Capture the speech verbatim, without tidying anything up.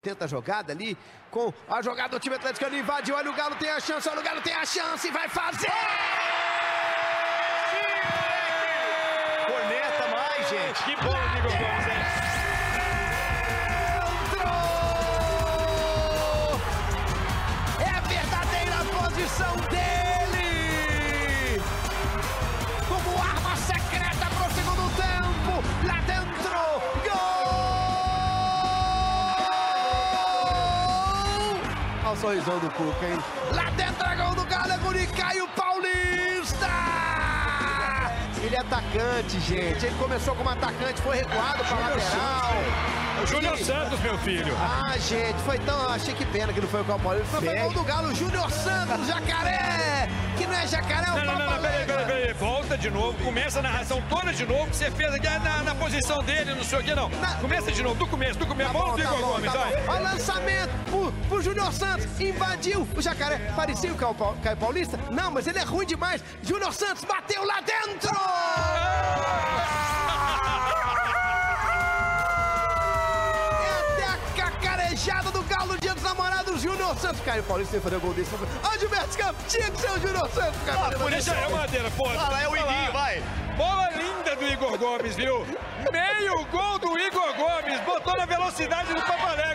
tenta a jogada ali, com a jogada do time atleticano, invadiu, olha o Galo tem a chance, olha o Galo tem a chance, vai fazer! Corneta mais, gente. Que bola do Igor Gomes, hein? Entrou! É a verdadeira posição dele! Como arma secreta pro segundo tempo, lá dentro, gol! Olha o sorrisão do Cuca, hein? Lá dentro é gol do Galo, é gol de Caio Paulista! Ele é atacante, gente. Ele começou como atacante, foi recuado para lateral. O Júnior Ele... Santos, meu filho. Ah, gente, foi tão... Achei que pena que não foi o Caio Paulista. Foi o gol do Galo, Júnior Santos, Jacaré! Que não é Jacaré, é o Não, não, não, não, peraí, peraí, peraí. Volta de novo, começa a narração toda de novo, que você fez aqui na, na posição dele, não sei o que, não. Na... Começa de novo, do começo, do começo. Tá Vamos do tá Igor bom, Gomes, tá vai. Olha o lançamento pro, pro Júnior Santos, invadiu o Jacaré. Parecia o Caio, Caio Paulista? Não, mas ele é ruim demais. Júnior Santos bateu lá dentro! Cacarejada do Galo, dia dos namorados, Júnior Santos. Caio Paulista tem que fazer o gol desse. Ó, Gilberto Campos, tinha que ser o Júnior Santos, cara. Ah, por isso é madeira, pô. Fala, é o Iguinho, vai. Bola linda do Igor Gomes, viu? Meio gol do Igor Gomes, botou na velocidade do Paparé.